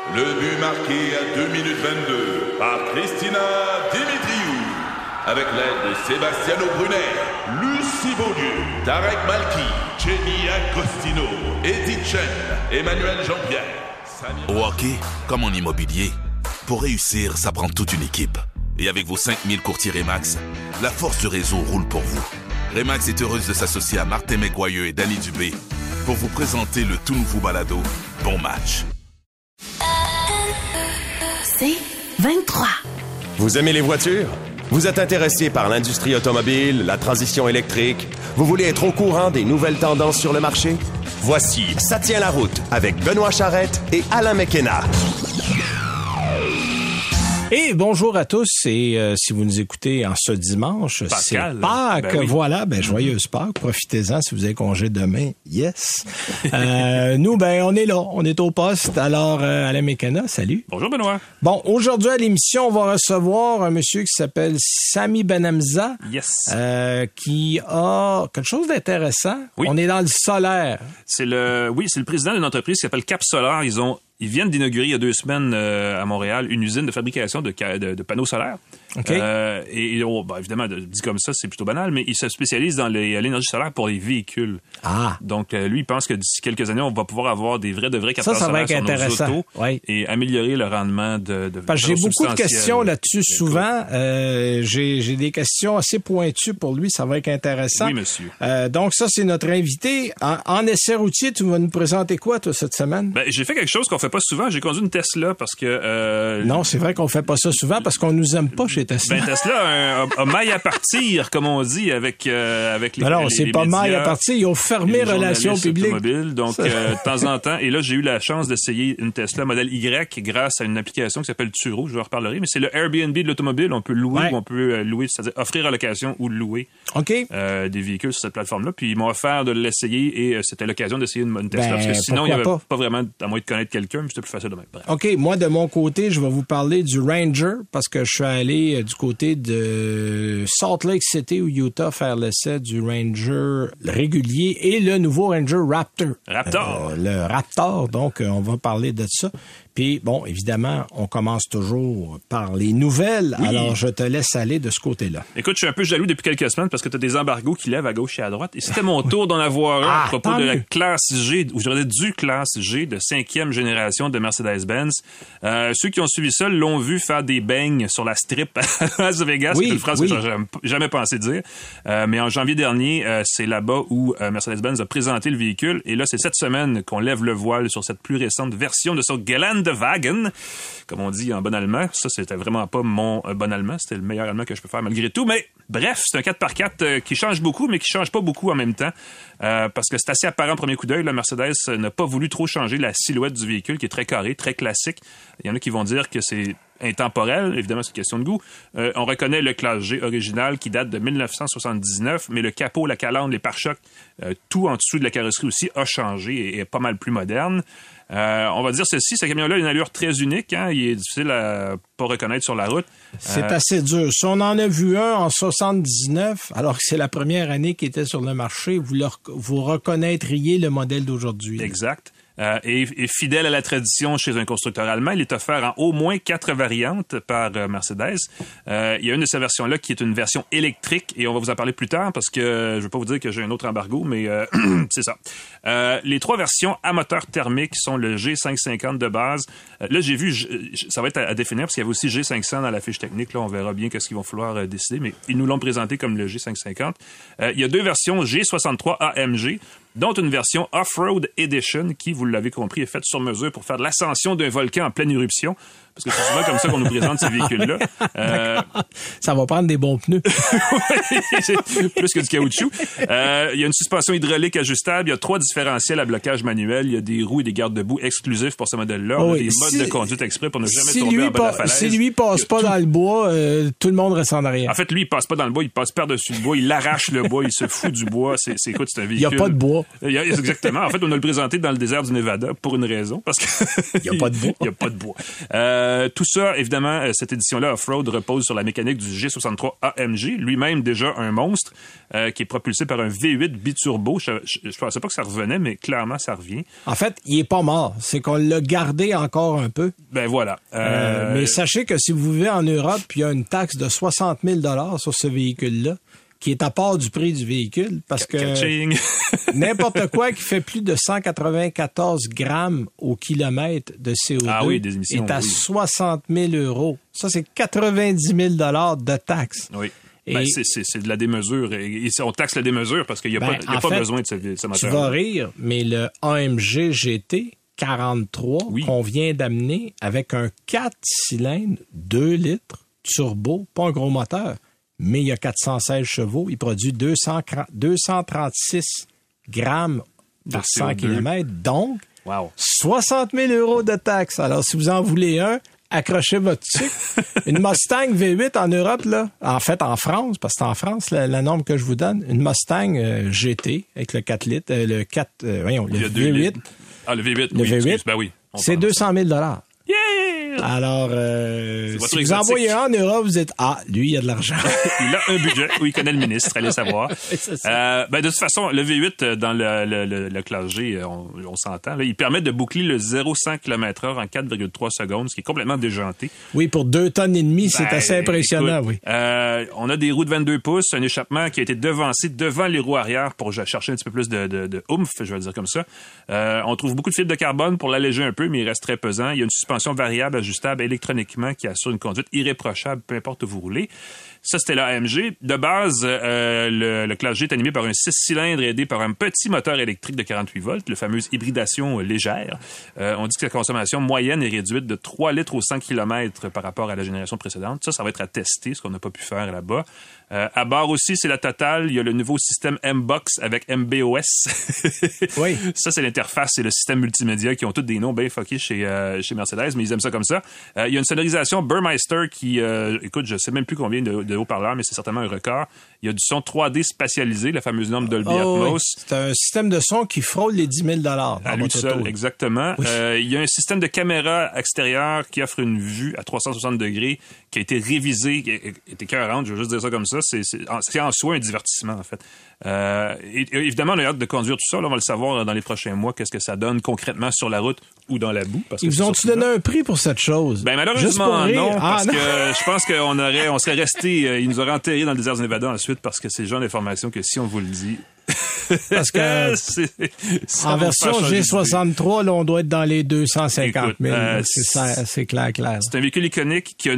Le but marqué à 2 minutes 22 par Christina Dimitriou. Avec l'aide de Sebastiano Brunet, Lucie Beaulieu, Tarek Malki, Jenny Agostino, Edith Chen, Emmanuel Jean-Pierre. Au hockey, comme en immobilier, pour réussir, ça prend toute une équipe. Et avec vos 5000 courtiers Remax, la force du réseau roule pour vous. Remax est heureuse de s'associer à Martin McGuire et Danny Dubé pour vous présenter le tout nouveau balado Bon Match. C'est 23. Vous aimez les voitures? Vous êtes intéressé par l'industrie automobile, la transition électrique? Vous voulez être au courant des nouvelles tendances sur le marché? Voici Ça tient la route avec Benoît Charrette et Alain McKenna. Et bonjour à tous, et si vous nous écoutez en ce dimanche, Pascal, c'est Pâques, ben oui. Voilà, joyeuse Pâques, profitez-en si vous avez congé demain, yes. Nous, on est là, on est au poste, alors Alain McKenna, salut. Bonjour Benoît. Bon, aujourd'hui à l'émission, on va recevoir un monsieur qui s'appelle Sami Ben-Hamza, Yes. qui a quelque chose d'intéressant. Oui. On est dans le solaire. C'est le président d'une entreprise qui s'appelle Cap Solar. Ils viennent d'inaugurer il y a 2 semaines à Montréal une usine de fabrication de panneaux solaires. Okay. Évidemment, dit comme ça, c'est plutôt banal, mais il se spécialise dans l'énergie solaire pour les véhicules. Ah. Donc, lui, il pense que d'ici quelques années, on va pouvoir avoir des vrais capteurs Ça va solaires être sur intéressant. nos autos Oui. Et améliorer le rendement de Parce que j'ai beaucoup de questions là-dessus Écoute. souvent. J'ai des questions assez pointues pour lui. Ça va être intéressant. Oui, monsieur. Donc, ça, c'est notre invité. En essai routier, tu vas nous présenter quoi, toi, cette semaine? Ben, j'ai fait quelque chose qu'on fait pas souvent. J'ai conduit une Tesla parce que... Non, c'est vrai qu'on fait pas ça souvent parce qu'on nous aime pas chez Tesla. Ben, Tesla a maille à partir, comme on dit, avec les Non, c'est les pas médias, maille à partir. Ils ont fermé les relations journalistes publiques. automobiles. Donc, de temps en temps, et là, j'ai eu la chance d'essayer une Tesla modèle Y grâce à une application qui s'appelle Turo, je vous en reparlerai, mais c'est le Airbnb de l'automobile. On peut louer ou on peut louer, c'est-à-dire offrir à location ou louer des véhicules sur cette plateforme-là. Puis, ils m'ont offert de l'essayer et c'était l'occasion d'essayer une Tesla parce que sinon, il n'y avait pas vraiment, à moins de connaître quelqu'un, mais c'était plus facile de même. Bref. OK, moi, de mon côté, je vais vous parler du Ranger parce que je suis allé du côté de Salt Lake City ou Utah faire l'essai du Ranger régulier et le nouveau Ranger Raptor. Le Raptor, donc on va parler de ça. Puis, bon, évidemment, on commence toujours par les nouvelles, oui. Alors je te laisse aller de ce côté-là. Écoute, je suis un peu jaloux depuis quelques semaines parce que tu as des embargos qui lèvent à gauche et à droite. Et c'était mon tour d'en avoir un à propos de la classe G, ou je dirais du classe G de 5e génération de Mercedes-Benz. Ceux qui ont suivi ça l'ont vu faire des bangs sur la strip à Las Vegas. C'est une phrase que j'ai jamais pensé dire. Mais en janvier dernier, c'est là-bas où Mercedes-Benz a présenté le véhicule. Et là, c'est cette semaine qu'on lève le voile sur cette plus récente version de son Geländewagen, comme on dit en bon allemand. Ça, c'était vraiment pas mon bon allemand. C'était le meilleur allemand que je peux faire malgré tout. Mais bref, c'est un 4x4 qui change beaucoup, mais qui change pas beaucoup en même temps. Parce que c'est assez apparent au premier coup d'œil. La Mercedes n'a pas voulu trop changer la silhouette du véhicule, qui est très carré, très classique. Il y en a qui vont dire que c'est intemporel, évidemment, c'est une question de goût. On reconnaît le classe G original qui date de 1979, mais le capot, la calandre, les pare-chocs, tout en dessous de la carrosserie aussi a changé et est pas mal plus moderne. On va dire ceci, ce camion-là a une allure très unique, hein, il est difficile à pas reconnaître sur la route. C'est assez dur. Si on en a vu un en 79, alors que c'est la première année qui était sur le marché, vous reconnaîtriez le modèle d'aujourd'hui. Exact. Et fidèle à la tradition chez un constructeur allemand, il est offert en au moins 4 variantes par Mercedes. Il y a une de ces versions-là qui est une version électrique et on va vous en parler plus tard parce que je ne veux pas vous dire que j'ai un autre embargo, mais c'est ça. Les 3 versions à moteur thermique sont le G550 de base. Là, j'ai vu, ça va être à définir parce qu'il y avait aussi G500 dans la fiche technique. Là, on verra bien qu'est-ce qu'ils vont falloir décider, mais ils nous l'ont présenté comme le G550. Il y a 2 versions G63 AMG, dont une version Off-Road Edition qui, vous l'avez compris, est faite sur mesure pour faire de l'ascension d'un volcan en pleine éruption. Parce que c'est souvent comme ça qu'on nous présente ces véhicules-là. Ça va prendre des bons pneus. Plus que du caoutchouc. Il y a une suspension hydraulique ajustable. Il y a 3 différentiels à blocage manuel. Il y a des roues et des garde-boue exclusifs pour ce modèle-là. On a des modes de conduite exprès pour ne jamais tomber en bas de la falaise. Si lui passe pas dans le bois, tout le monde reste en arrière. En fait, lui, il passe pas dans le bois. Il passe par-dessus le bois. Il arrache le bois. Il se fout du bois. Écoute, c'est un véhicule. Il n'y a pas de bois. Exactement. En fait, on a le présenté dans le désert du Nevada pour une raison. Parce que il n'y a pas de bois. Il n'y a pas de bois. Tout ça, évidemment, cette édition-là off-road repose sur la mécanique du G63 AMG, lui-même déjà un monstre, qui est propulsé par un V8 biturbo. Je pensais pas que ça revenait, mais clairement, ça revient. En fait, il est pas mort. C'est qu'on l'a gardé encore un peu. Ben voilà. Mais sachez que si vous vivez en Europe, il y a une taxe de 60 000 $ sur ce véhicule-là, qui est à part du prix du véhicule, parce que n'importe quoi qui fait plus de 194 grammes au kilomètre de CO2 des émissions, est à 60 000 €. Ça, c'est 90 000 $ de taxes. Oui. Ben, c'est de la démesure. On taxe la démesure parce qu'il n'y a pas besoin de ce moteur. Tu vas rire, mais le AMG GT 43 qu'on vient d'amener avec un 4 cylindres, 2 litres, turbo, pas un gros moteur, mais il y a 416 chevaux. Il produit 236 grammes par 100 km. Donc, 60 000 € de taxes. Alors, si vous en voulez un, accrochez votre sucre. Une Mustang V8 en Europe, là, en fait, en France, parce que c'est en France, la norme que je vous donne, une Mustang GT avec le 4 litres, le V8. Ah, le V8, le V8, ben oui. C'est 200 000 $. Yeah! Alors, si vous envoyez un en Europe, vous dites, lui, il a de l'argent. Il a un budget, il connaît le ministre, allez savoir. De toute façon, le V8, dans le classe G, on s'entend, là, il permet de boucler le 0-100 km/h en 4,3 secondes, ce qui est complètement déjanté. Oui, pour 2 tonnes et demie, c'est assez impressionnant, écoute, on a des roues de 22 pouces, un échappement qui a été devancé devant les roues arrière pour chercher un petit peu plus de oomph, je vais le dire comme ça. On trouve beaucoup de fibres de carbone pour l'alléger un peu, mais il reste très pesant. Il y a une suspension variable ajustable électroniquement qui assure une conduite irréprochable, peu importe où vous roulez. Ça, c'était l'AMG. De base, le Classe G est animé par un 6 cylindres aidé par un petit moteur électrique de 48 volts, le fameuse hybridation légère. On dit que la consommation moyenne est réduite de 3 litres au 100 km par rapport à la génération précédente. Ça va être à tester, ce qu'on n'a pas pu faire là-bas. À bord aussi, c'est la totale. Il y a le nouveau système M-Box avec MBOS. Oui. Ça, c'est l'interface et le système multimédia qui ont tous des noms bien fuckés chez Mercedes, mais ils aiment ça comme ça. Il y a une sonorisation Burmeister qui, écoute, je sais même plus combien de haut-parleurs, mais c'est certainement un record. Il y a du son 3D spatialisé, la fameuse norme Dolby Atmos. Oui. C'est un système de son qui frôle les 10 000 $ à lui seul, exactement. Oui. Il y a un système de caméra extérieure qui offre une vue à 360 degrés, qui a été révisé, qui est écœurante, je veux juste dire ça comme ça. C'est en soi un divertissement, en fait. Évidemment, on a hâte de conduire tout ça. Là, on va le savoir dans les prochains mois, qu'est-ce que ça donne concrètement sur la route ou dans la boue. Ils vous ont-tu donné un prix pour cette chose? Ben, malheureusement, non, parce que je pense qu'on serait resté, ils nous auraient enterrés dans le désert du Nevada ensuite, parce que c'est le genre d'information que si on vous le dit... Parce que en version G63, là, on doit être dans les 250 000. C'est clair. C'est un véhicule iconique qui a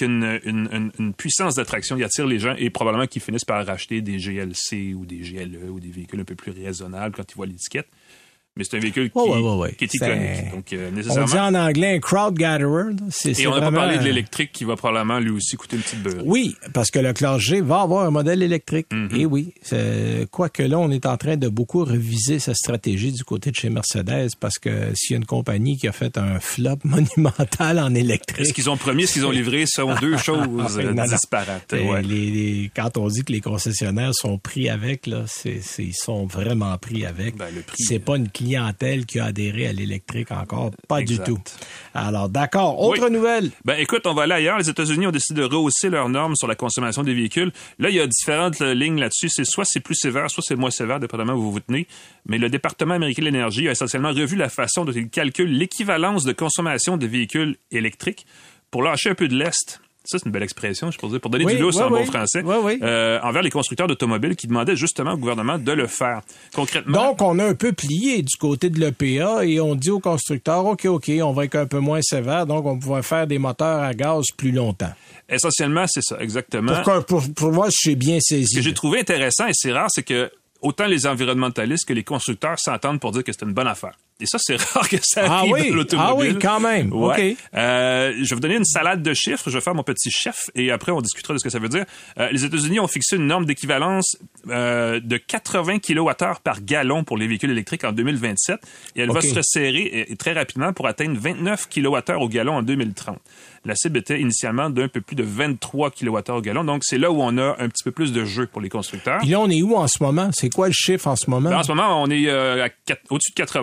une puissance d'attraction. Il attire les gens et probablement qu'ils finissent par racheter des GLC ou des GLE ou des véhicules un peu plus raisonnables quand ils voient l'étiquette. Mais c'est un véhicule qui est iconique. Donc, nécessairement... On dit en anglais un crowd gatherer. Et on n'a pas parlé de l'électrique qui va probablement lui aussi coûter une petite beurre. Oui, parce que le Classe G va avoir un modèle électrique. Mm-hmm. Et oui, quoique là, on est en train de beaucoup reviser sa stratégie du côté de chez Mercedes, parce que s'il y a une compagnie qui a fait un flop monumental en électrique... Ce qu'ils ont promis, ce qu'ils ont livré sont deux choses disparates. Ouais. Quand on dit que les concessionnaires sont pris avec, là, ils sont vraiment pris avec. Le prix, c'est pas une clientèle qui a adhéré à l'électrique encore. Pas du tout. Alors, d'accord. Autre nouvelle. Écoute, on va aller ailleurs. Les États-Unis ont décidé de rehausser leurs normes sur la consommation des véhicules. Là, il y a différentes lignes là-dessus. Soit c'est plus sévère, soit c'est moins sévère, dépendamment où vous vous tenez. Mais le département américain de l'énergie a essentiellement revu la façon dont il calcule l'équivalence de consommation de véhicules électriques pour lâcher un peu de lest. Ça, c'est une belle expression, je peux dire, pour donner du lousse en bon français, envers les constructeurs d'automobiles qui demandaient justement au gouvernement de le faire. Concrètement. Donc, on a un peu plié du côté de l'EPA et on dit aux constructeurs, OK, on va être un peu moins sévère, donc on va faire des moteurs à gaz plus longtemps. Essentiellement, c'est ça, exactement. Pour moi, j'ai bien saisi. Ce que j'ai trouvé intéressant, et c'est rare, c'est que autant les environnementalistes que les constructeurs s'entendent pour dire que c'est une bonne affaire. Et ça, c'est rare que ça arrive dans l'automobile. Ah oui, quand même. Ouais. OK. Je vais vous donner une salade de chiffres. Je vais faire mon petit chef et après, on discutera de ce que ça veut dire. Les États-Unis ont fixé une norme d'équivalence de 80 kWh par gallon pour les véhicules électriques en 2027. Et elle va se resserrer très rapidement pour atteindre 29 kWh au gallon en 2030. La cible était initialement d'un peu plus de 23 kWh au gallon. Donc, c'est là où on a un petit peu plus de jeu pour les constructeurs. Puis là, on est où en ce moment? C'est quoi le chiffre en ce moment? En ce moment, on est au-dessus de 80, mais ça commence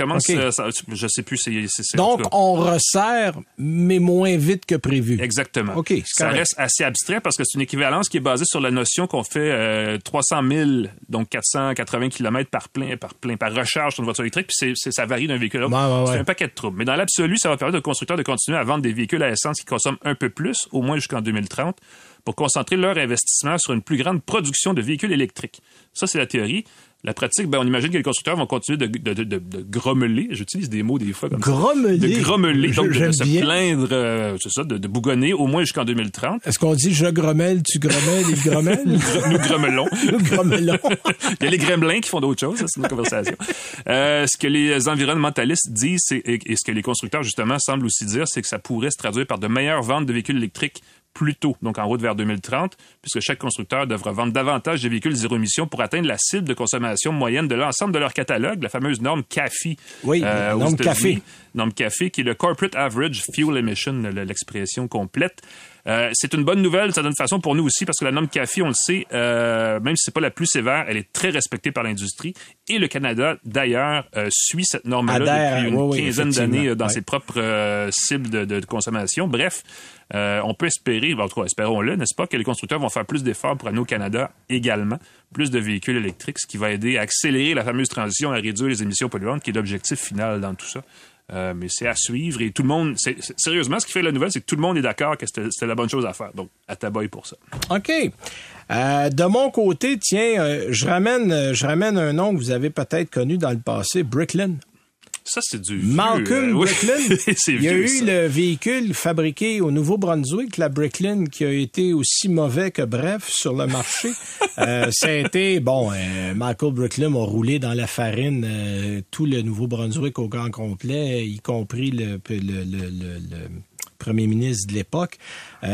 commence, Okay. je sais plus, c'est Donc, on resserre, mais moins vite que prévu. Exactement. OK, c'est ça correct. reste assez abstrait parce que c'est une équivalence qui est basée sur la notion qu'on fait 300 000, donc 480 km par recharge sur une voiture électrique, puis ça varie d'un véhicule à l'autre. Ouais. C'est un paquet de troubles. Mais dans l'absolu, ça va permettre aux constructeurs de continuer à vendre des véhicules à essence qui consomment un peu plus, au moins jusqu'en 2030, pour concentrer leur investissement sur une plus grande production de véhicules électriques. Ça, c'est la théorie. La pratique, on imagine que les constructeurs vont continuer de grommeler. J'utilise des mots des fois comme grommeler. ça. De grommeler. Donc, de se bien. plaindre, c'est ça, de bougonner au moins jusqu'en 2030. Est-ce qu'on dit je grommelle, tu grommelles, il grommelle? Nous grommelons. Nous grommelons. Il y a les gremlins qui font d'autres choses, ça, c'est une conversation. Ce que les environnementalistes disent et ce que les constructeurs, justement, semblent aussi dire, c'est que ça pourrait se traduire par de meilleures ventes de véhicules électriques plus tôt, donc en route vers 2030, puisque chaque constructeur devra vendre davantage de véhicules zéro émission pour atteindre la cible de consommation moyenne de l'ensemble de leur catalogue, la fameuse norme CAFE. Oui, norme CAFE. Norme CAFE, qui est le Corporate Average Fuel Emission, l'expression complète. C'est une bonne nouvelle, ça donne façon pour nous aussi, parce que la norme CAFE, on le sait, même si c'est pas la plus sévère, elle est très respectée par l'industrie. Et le Canada, d'ailleurs, suit cette norme-là depuis une quinzaine d'années dans ses propres cibles de consommation. Bref, on peut espérer, en tout cas, espérons-le, n'est-ce pas, que les constructeurs vont faire plus d'efforts pour amener au Canada également plus de véhicules électriques, ce qui va aider à accélérer la fameuse transition, à réduire les émissions polluantes, qui est l'objectif final dans tout ça. Mais c'est à suivre et tout le monde... sérieusement, ce qui fait la nouvelle, c'est que tout le monde est d'accord que c'était la bonne chose à faire. Donc, à tabac pour ça. OK. De mon côté, tiens, je ramène un nom que vous avez peut-être connu dans le passé, Bricklin. Ça, c'est du Malcolm Bricklin. Il y a eu ça. le véhicule fabriqué au Nouveau-Brunswick, la Bricklin, qui a été aussi mauvais que bref sur le marché. Ça a été, Michael Bricklin a roulé dans la farine tout le Nouveau-Brunswick au grand complet, y compris le premier ministre de l'époque, qui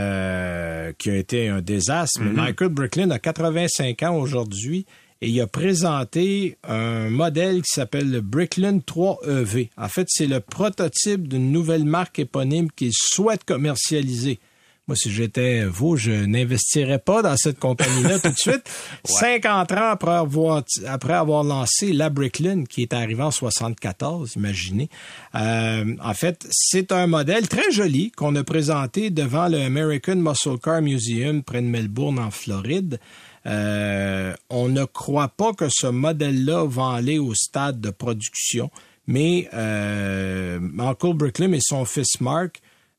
a été un désastre. Mais Michael Bricklin a 85 ans aujourd'hui. Et il a présenté un modèle qui s'appelle le Bricklin 3EV. En fait, c'est le prototype d'une nouvelle marque éponyme qu'il souhaite commercialiser. Moi, si j'étais vous, je n'investirais pas dans cette compagnie-là tout de suite. 50 ans après avoir lancé la Bricklin, qui est arrivée en 74, imaginez. En fait, c'est un modèle très joli qu'on a présenté devant le American Muscle Car Museum près de Melbourne, en Floride. On ne croit pas que ce modèle-là va aller au stade de production, mais Michael Bricklin et son fils Mark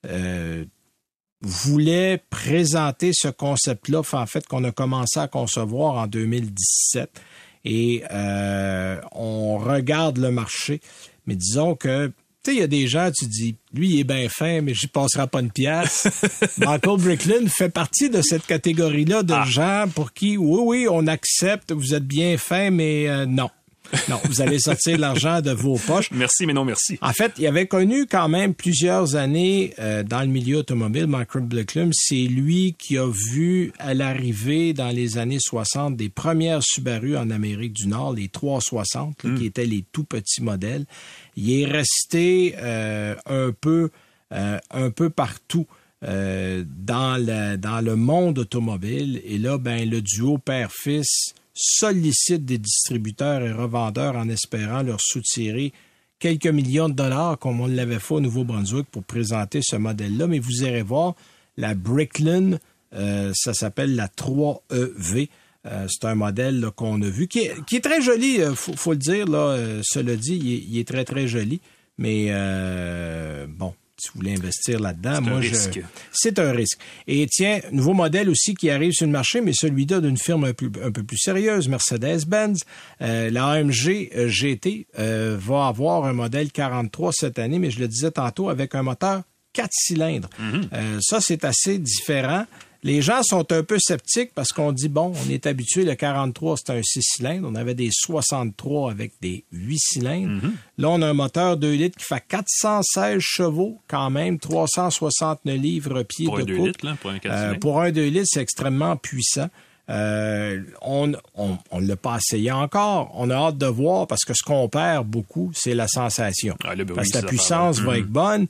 voulaient présenter ce concept-là, en fait, qu'on a commencé à concevoir en 2017. Et on regarde le marché, mais disons que tu sais, il y a des gens, tu dis, lui, il est bien fin, mais j'y passerai pas une pièce. Michael Bricklin fait partie de cette catégorie-là de gens pour qui, oui, on accepte, vous êtes bien fin, mais non. Non, vous allez sortir de l'argent de vos poches. Merci, mais non merci. En fait, il avait connu quand même plusieurs années dans le milieu automobile, Michael Bricklin. C'est lui qui a vu à l'arrivée dans les années 60 des premières Subaru en Amérique du Nord, les 360, qui étaient les tout petits modèles. Il est resté un peu partout dans le monde automobile. Et là, le duo père-fils sollicite des distributeurs et revendeurs en espérant leur soutirer quelques millions de dollars comme on l'avait fait au Nouveau-Brunswick pour présenter ce modèle-là. Mais vous irez voir, la Bricklin, ça s'appelle la 3EV. C'est un modèle là, qu'on a vu qui est très joli, faut le dire. Là, cela dit, il est très, très joli. Mais si vous voulez investir là-dedans, c'est un risque. Et tiens, nouveau modèle aussi qui arrive sur le marché, mais celui-là d'une firme un peu plus sérieuse, Mercedes-Benz. La AMG GT va avoir un modèle 43 cette année, mais je le disais tantôt, avec un moteur 4 cylindres. Ça, c'est assez différent. Les gens sont un peu sceptiques parce qu'on dit, on est habitué, le 43, c'est un 6 cylindres. On avait des 63 avec des 8 cylindres. Là, on a un moteur 2 litres qui fait 416 chevaux quand même, 369 livres-pieds de couple. Pour un 2 litres, là, pour un 4 cylindres. Pour un 2 litres, c'est extrêmement puissant. On ne l'a pas essayé encore. On a hâte de voir parce que ce qu'on perd beaucoup, c'est la sensation. Parce que la puissance va être bonne.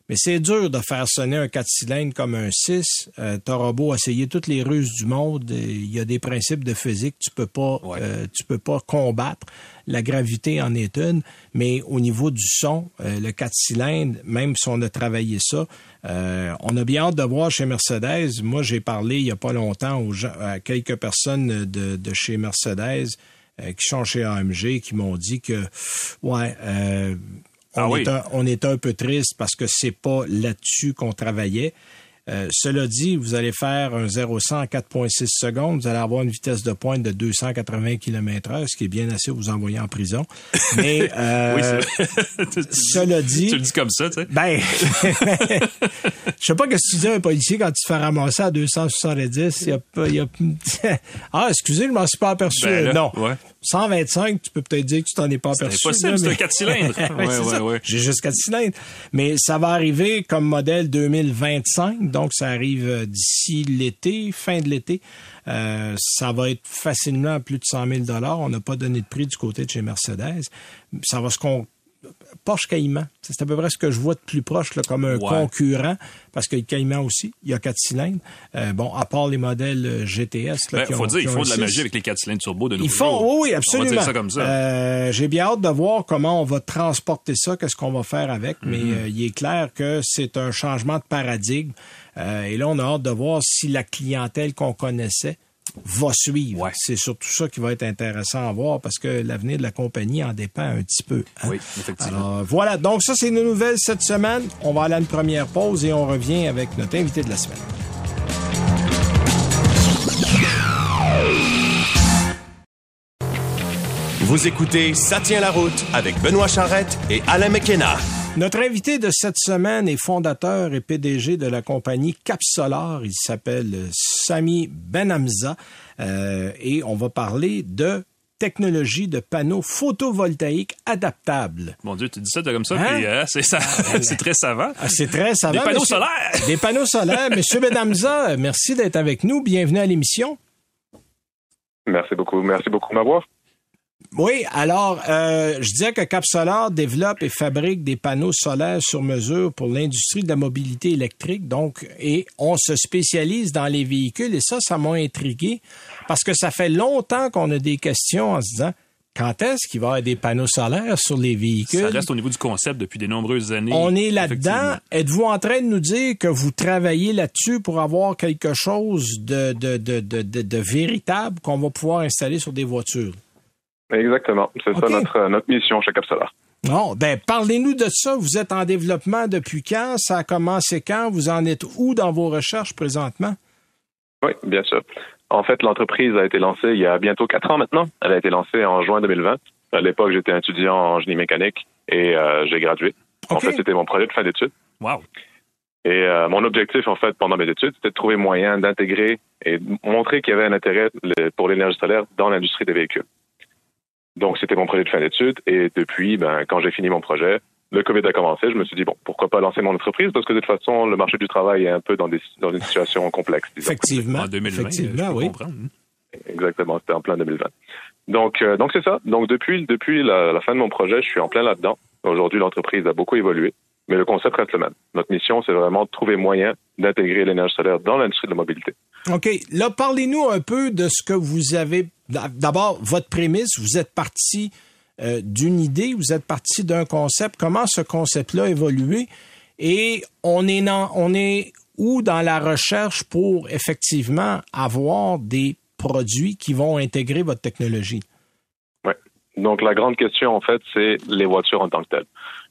Mais c'est dur de faire sonner un 4 cylindres comme un 6. T'auras beau essayer toutes les ruses du monde, il y a des principes de physique tu peux pas combattre. La gravité en est une, mais au niveau du son, le 4 cylindres, même si on a travaillé ça, on a bien hâte de voir chez Mercedes. Moi, j'ai parlé il y a pas longtemps à quelques personnes de chez Mercedes qui sont chez AMG qui m'ont dit que on est un peu triste parce que c'est pas là-dessus qu'on travaillait. Cela dit, vous allez faire un 0-100 en 4,6 secondes. Vous allez avoir une vitesse de pointe de 280 km/h, ce qui est bien assez vous envoyer en prison. Mais cela dit... Tu le dis comme ça, tu sais. Ben, je sais pas ce que tu dis à un policier quand tu te fais ramasser à 270. Ah, excusez, je m'en suis pas aperçu. Non. Ouais. 125, tu peux peut-être dire que tu t'en es pas aperçu. C'est possible, c'est un 4 cylindres. Ouais. J'ai juste 4 cylindres. Mais ça va arriver comme modèle 2025, donc ça arrive d'ici l'été, fin de l'été. Ça va être facilement à plus de 100 000 $. On n'a pas donné de prix du côté de chez Mercedes. Ça va Porsche Cayman, c'est à peu près ce que je vois de plus proche là, comme un concurrent, parce que le Cayman aussi, il y a 4 cylindres. À part les modèles GTS. Là, ils font de la magie avec les 4 cylindres turbo de nos jours. Oui, absolument. On va dire ça comme ça. J'ai bien hâte de voir comment on va transporter ça, qu'est-ce qu'on va faire avec, mais il est clair que c'est un changement de paradigme. Et là, on a hâte de voir si la clientèle qu'on connaissait va suivre. Ouais. C'est surtout ça qui va être intéressant à voir parce que l'avenir de la compagnie en dépend un petit peu. Hein? Oui, effectivement. Alors, voilà. Donc, ça, c'est nos nouvelles cette semaine. On va aller à une première pause et on revient avec notre invité de la semaine. Vous écoutez Ça tient la route avec Benoît Charrette et Alain McKenna. Notre invité de cette semaine est fondateur et PDG de la compagnie Capsolar. Il s'appelle Sami Ben-Hamza et on va parler de technologie de panneaux photovoltaïques adaptables. Mon Dieu, tu dis ça comme ça, puis c'est très savant. C'est très savant. Des panneaux solaires! Des panneaux solaires. Monsieur Ben-Hamza, merci d'être avec nous. Bienvenue à l'émission. Merci beaucoup. Merci beaucoup de m'avoir. Oui, alors, je disais que Capsolar développe et fabrique des panneaux solaires sur mesure pour l'industrie de la mobilité électrique, donc, et on se spécialise dans les véhicules, et ça m'a intrigué, parce que ça fait longtemps qu'on a des questions en se disant, quand est-ce qu'il va y avoir des panneaux solaires sur les véhicules? Ça reste au niveau du concept depuis de nombreuses années. On est là-dedans. Êtes-vous en train de nous dire que vous travaillez là-dessus pour avoir quelque chose de véritable qu'on va pouvoir installer sur des voitures? Exactement. C'est ça notre mission chez Capsolar. Non, parlez-nous de ça. Vous êtes en développement depuis quand? Ça a commencé quand? Vous en êtes où dans vos recherches présentement? Oui, bien sûr. En fait, l'entreprise a été lancée il y a bientôt 4 ans maintenant. Elle a été lancée en juin 2020. À l'époque, j'étais étudiant en génie mécanique et j'ai gradué. Okay. En fait, c'était mon projet de fin d'études. Wow. Et mon objectif, en fait, pendant mes études, c'était de trouver moyen d'intégrer et de montrer qu'il y avait un intérêt pour l'énergie solaire dans l'industrie des véhicules. Donc, c'était mon projet de fin d'études. Et depuis, quand j'ai fini mon projet, le COVID a commencé. Je me suis dit, pourquoi pas lancer mon entreprise? Parce que de toute façon, le marché du travail est un peu dans une situation complexe. Disons. Effectivement. En 2020, oui. Exactement, c'était en plein 2020. Donc c'est ça. Donc, depuis la fin de mon projet, je suis en plein là-dedans. Aujourd'hui, l'entreprise a beaucoup évolué, mais le concept reste le même. Notre mission, c'est vraiment de trouver moyen d'intégrer l'énergie solaire dans l'industrie de la mobilité. OK. Là, parlez-nous un peu de ce que vous avez... D'abord, votre prémisse, vous êtes parti d'une idée, vous êtes parti d'un concept. Comment ce concept-là a évolué? Et on est où dans la recherche pour effectivement avoir des produits qui vont intégrer votre technologie? Oui. Donc, la grande question, en fait, c'est les voitures en tant que telles.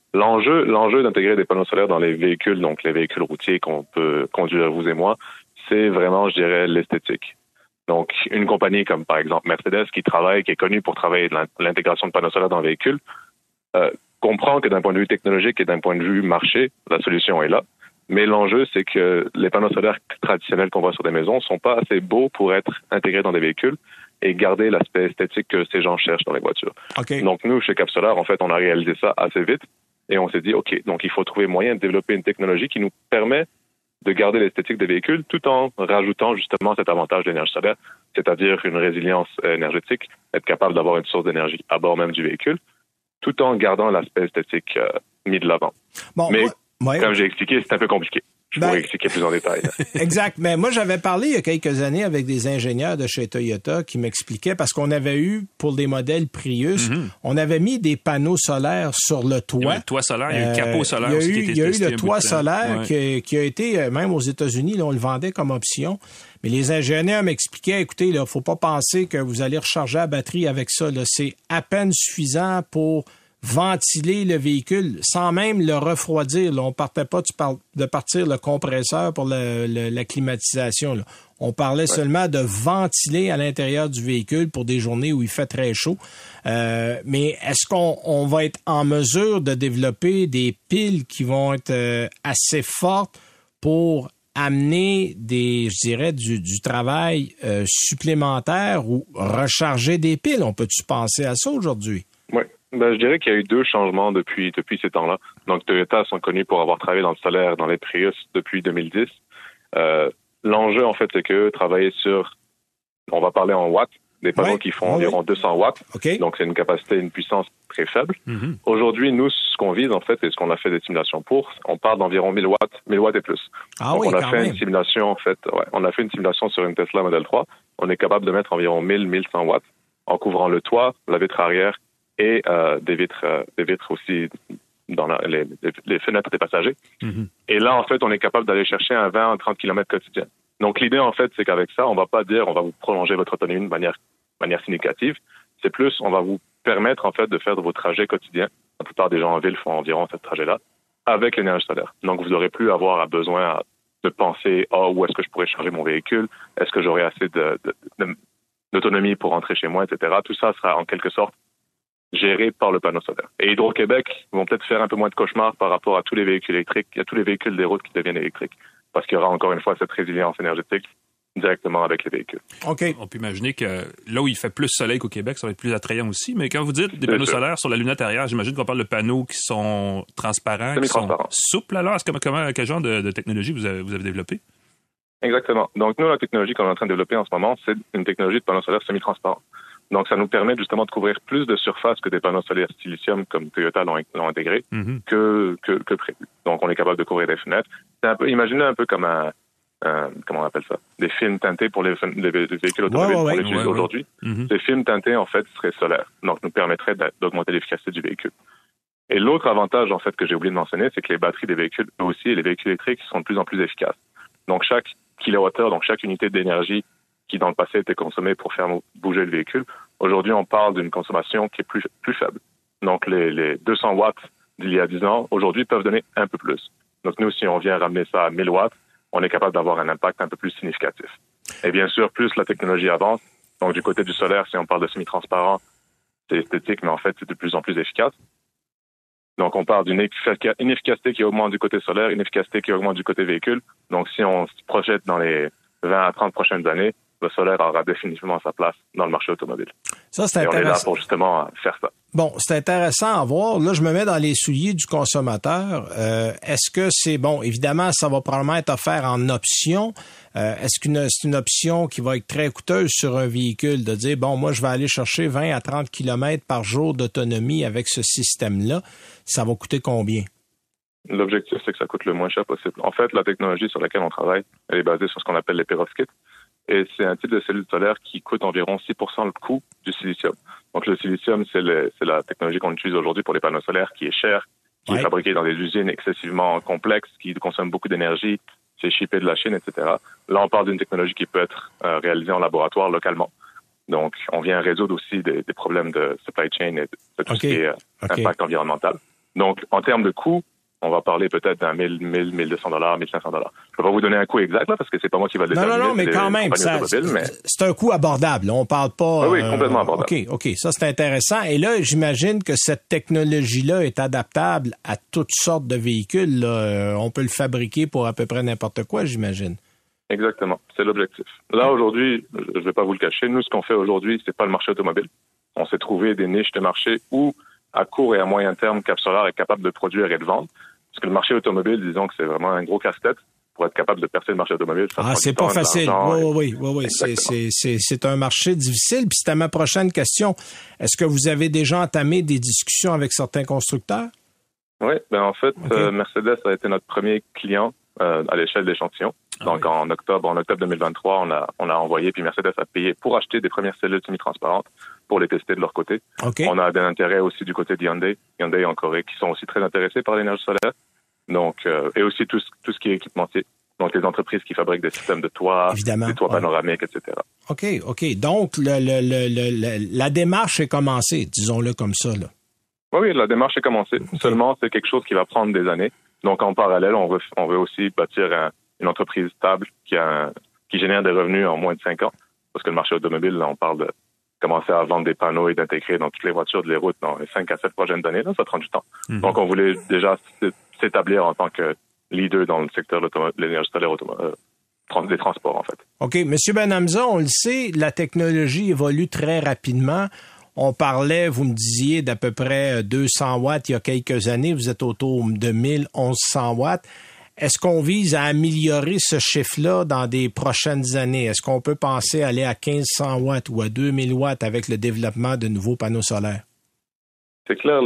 L'enjeu d'intégrer des panneaux solaires dans les véhicules, donc les véhicules routiers qu'on peut conduire, vous et moi, c'est vraiment, je dirais, l'esthétique. Donc, une compagnie comme, par exemple, Mercedes, qui est connue pour travailler de l'intégration de panneaux solaires dans le véhicule, comprend que d'un point de vue technologique et d'un point de vue marché, la solution est là. Mais l'enjeu, c'est que les panneaux solaires traditionnels qu'on voit sur des maisons sont pas assez beaux pour être intégrés dans des véhicules et garder l'aspect esthétique que ces gens cherchent dans les voitures. Okay. Donc, nous, chez Capsolar, en fait, on a réalisé ça assez vite et on s'est dit, OK, donc il faut trouver moyen de développer une technologie qui nous permet de garder l'esthétique des véhicules tout en rajoutant justement cet avantage d'énergie solaire, c'est-à-dire une résilience énergétique, être capable d'avoir une source d'énergie à bord même du véhicule, tout en gardant l'aspect esthétique mis de l'avant. Bon, Ouais. Comme j'ai expliqué, c'est un peu compliqué. Je pourrais expliquer plus en détail. Exact. Mais moi, j'avais parlé il y a quelques années avec des ingénieurs de chez Toyota qui m'expliquaient, parce qu'on avait eu, pour des modèles Prius, on avait mis des panneaux solaires sur le toit. Il y a eu le toit solaire, il y a eu le capot solaire aussi qui était testé. Il y a eu le un toit bout de temps. solaire qui a été, même aux États-Unis, là, on le vendait comme option. Mais les ingénieurs m'expliquaient, écoutez, là, faut pas penser que vous allez recharger la batterie avec ça. Là. C'est à peine suffisant pour ventiler le véhicule sans même le refroidir. Là, on partait pas de partir le compresseur pour la climatisation. Là. On parlait seulement de ventiler à l'intérieur du véhicule pour des journées où il fait très chaud. Mais est-ce qu'on va être en mesure de développer des piles qui vont être assez fortes pour amener du travail supplémentaire ou recharger des piles? On peut-tu penser à ça aujourd'hui? Oui. Je dirais qu'il y a eu 2 changements depuis ces temps-là. Donc, Toyota sont connus pour avoir travaillé dans le solaire, dans les Prius depuis 2010. L'enjeu, en fait, c'est qu'eux travaillaient sur, on va parler en watts, des panneaux qui font environ 200 watts. Okay. Donc, c'est une capacité, une puissance très faible. Mm-hmm. Aujourd'hui, nous, ce qu'on vise, en fait, et ce qu'on a fait des simulations pour, on parle d'environ 1000 watts et plus. Donc, on a fait une simulation, en fait, on a fait une simulation sur une Tesla Model 3. On est capable de mettre environ 1100 watts en couvrant le toit, la vitre arrière, et des vitres aussi dans les fenêtres des passagers. Mm-hmm. Et là, en fait, on est capable d'aller chercher un 20 à 30 km quotidien. Donc, l'idée, en fait, c'est qu'avec ça, on va pas dire on va vous prolonger votre autonomie de manière significative. C'est plus, on va vous permettre, en fait, de faire vos trajets quotidiens. La plupart des gens en ville font environ ce trajet-là avec l'énergie solaire. Donc, vous n'aurez plus besoin de penser où est-ce que je pourrais charger mon véhicule? Est-ce que j'aurai assez d'autonomie pour rentrer chez moi, etc. Tout ça sera, en quelque sorte, géré par le panneau solaire. Et Hydro-Québec vont peut-être faire un peu moins de cauchemars par rapport à tous les véhicules électriques, à tous les véhicules des routes qui deviennent électriques, parce qu'il y aura encore une fois cette résilience énergétique directement avec les véhicules. OK. On peut imaginer que là où il fait plus soleil qu'au Québec, ça va être plus attrayant aussi, mais quand vous dites des panneaux solaires sur la lunette arrière, j'imagine qu'on parle de panneaux qui sont transparents, qui sont souples alors. Quel genre de technologie vous avez développé? Exactement. Donc nous, la technologie qu'on est en train de développer en ce moment, c'est une technologie de panneaux solaires semi-transparents. Donc, ça nous permet justement de couvrir plus de surface que des panneaux solaires silicium comme Toyota l'ont intégré que prévu. Donc, on est capable de couvrir des fenêtres. Imaginez un peu comme comment on appelle ça? Des films teintés pour les véhicules automobiles qu'on utilise aujourd'hui. Ces films teintés, en fait, seraient solaires. Donc, nous permettraient d'augmenter l'efficacité du véhicule. Et l'autre avantage, en fait, que j'ai oublié de mentionner, c'est que les batteries des véhicules, eux aussi, et les véhicules électriques sont de plus en plus efficaces. Donc, chaque kilowattheure, donc chaque unité d'énergie qui dans le passé était consommée pour faire bouger le véhicule. Aujourd'hui, on parle d'une consommation qui est plus faible. Donc, les 200 watts d'il y a 10 ans, aujourd'hui, peuvent donner un peu plus. Donc, nous, si on vient ramener ça à 1000 watts, on est capable d'avoir un impact un peu plus significatif. Et bien sûr, plus la technologie avance, donc du côté du solaire, si on parle de semi-transparent, c'est esthétique, mais en fait, c'est de plus en plus efficace. Donc, on parle d'une efficacité qui augmente du côté solaire, une efficacité qui augmente du côté véhicule. Donc, si on se projette dans les 20 à 30 prochaines années, le solaire aura définitivement sa place dans le marché automobile. Ça, c'est intéressant. Et on est là pour justement faire ça. Bon, c'est intéressant à voir. Là, je me mets dans les souliers du consommateur. Est-ce que c'est bon? Évidemment, ça va probablement être offert en option. Est-ce que c'est une option qui va être très coûteuse sur un véhicule de dire, bon, moi, je vais aller chercher 20 à 30 km par jour d'autonomie avec ce système-là. Ça va coûter combien? L'objectif, c'est que ça coûte le moins cher possible. En fait, la technologie sur laquelle on travaille, elle est basée sur ce qu'on appelle les perovskites. Et c'est un type de cellule solaire qui coûte environ 6% le coût du silicium. Donc, le silicium, c'est la technologie qu'on utilise aujourd'hui pour les panneaux solaires, qui est chère, qui est fabriquée dans des usines excessivement complexes, qui consomment beaucoup d'énergie, c'est shippé de la Chine, etc. Là, on parle d'une technologie qui peut être réalisée en laboratoire localement. Donc, on vient résoudre aussi des problèmes de supply chain et de tout ce qui est impact environnemental. Donc, en termes de coût, on va parler peut-être d'un 1000, 1200 $, 1500 $. Je peux pas vous donner un coût exact, là, parce que c'est pas moi qui va le déterminer. Non, mais quand même, c'est un coût abordable. Là. On parle pas... Oui, complètement abordable. OK. Ça, c'est intéressant. Et là, j'imagine que cette technologie-là est adaptable à toutes sortes de véhicules. Là. On peut le fabriquer pour à peu près n'importe quoi, j'imagine. Exactement. C'est l'objectif. Là, aujourd'hui, je vais pas vous le cacher, nous, ce qu'on fait aujourd'hui, c'est pas le marché automobile. On s'est trouvé des niches de marché où, à court et à moyen terme, Cap Solar est capable de produire et de vendre. Parce que le marché automobile, disons que c'est vraiment un gros casse-tête pour être capable de percer le marché automobile. C'est pas facile. Oui. C'est un marché difficile. Puis c'était ma prochaine question. Est-ce que vous avez déjà entamé des discussions avec certains constructeurs? Oui, en fait, Mercedes a été notre premier client à l'échelle d'échantillon. Donc en octobre 2023, on a envoyé, puis Mercedes a payé pour acheter des premières cellules semi-transparentes pour les tester de leur côté. On a un intérêt aussi du côté de Hyundai en Corée, qui sont aussi très intéressés par l'énergie solaire. Donc et aussi tout ce qui est équipementier. Donc les entreprises qui fabriquent des systèmes de toit, des toits panoramiques, etc. OK. Donc la démarche est commencée, disons-le comme ça, là. Oui, la démarche est commencée. Seulement, c'est quelque chose qui va prendre des années. Donc, en parallèle, on veut aussi bâtir une entreprise stable qui génère des revenus en moins de 5 ans. Parce que le marché automobile, là, on parle de commencer à vendre des panneaux et d'intégrer dans toutes les voitures de les routes dans les 5 à 7 prochaines années. Là, ça prend du temps. Donc, on voulait déjà s'établir en tant que leader dans le secteur de l'énergie solaire des transports, en fait. OK. Monsieur Benhamza, on le sait, la technologie évolue très rapidement. On parlait, vous me disiez, d'à peu près 200 watts il y a quelques années. Vous êtes autour de 1100 watts. Est-ce qu'on vise à améliorer ce chiffre-là dans des prochaines années? Est-ce qu'on peut penser aller à 1500 watts ou à 2000 watts avec le développement de nouveaux panneaux solaires? C'est clair,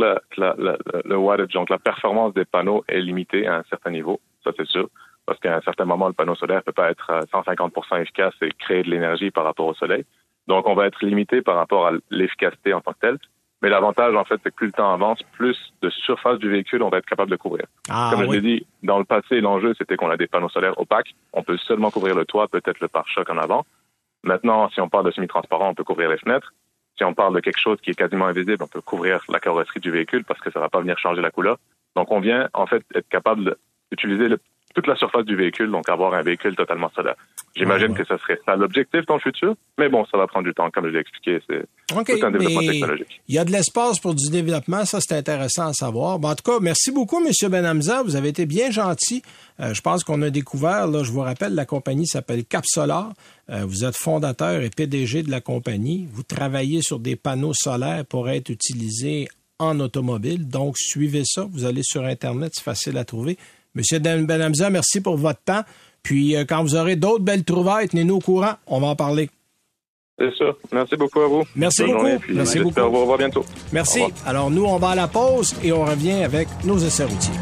le wattage, donc la performance des panneaux est limitée à un certain niveau, ça c'est sûr. Parce qu'à un certain moment, le panneau solaire ne peut pas être à 150% efficace et créer de l'énergie par rapport au soleil. Donc, on va être limité par rapport à l'efficacité en tant que telle. Mais l'avantage, en fait, c'est que plus le temps avance, plus de surface du véhicule on va être capable de couvrir. Comme je l'ai dit, dans le passé, l'enjeu, c'était qu'on a des panneaux solaires opaques. On peut seulement couvrir le toit, peut-être le pare-choc en avant. Maintenant, si on parle de semi-transparent, on peut couvrir les fenêtres. Si on parle de quelque chose qui est quasiment invisible, on peut couvrir la carrosserie du véhicule parce que ça va pas venir changer la couleur. Donc, on vient, en fait, être capable d'utiliser toute la surface du véhicule, donc avoir un véhicule totalement solaire. J'imagine que ce serait ça l'objectif dans le futur, mais bon, ça va prendre du temps, comme je l'ai expliqué, c'est tout un développement technologique. Il y a de l'espace pour du développement, ça c'est intéressant à savoir. En tout cas, merci beaucoup, M. Benhamza, vous avez été bien gentil. Je pense qu'on a découvert, là, je vous rappelle, la compagnie s'appelle Capsolar. Vous êtes fondateur et PDG de la compagnie. Vous travaillez sur des panneaux solaires pour être utilisés en automobile, donc suivez ça. Vous allez sur Internet, c'est facile à trouver. Monsieur Benhamza, merci pour votre temps. Puis, quand vous aurez d'autres belles trouvailles, tenez-nous au courant. On va en parler. C'est sûr. Merci beaucoup à vous. Merci beaucoup. Merci beaucoup. J'espère vous revoir bientôt. Merci. Alors, nous, on va à la pause et on revient avec nos essais routiers.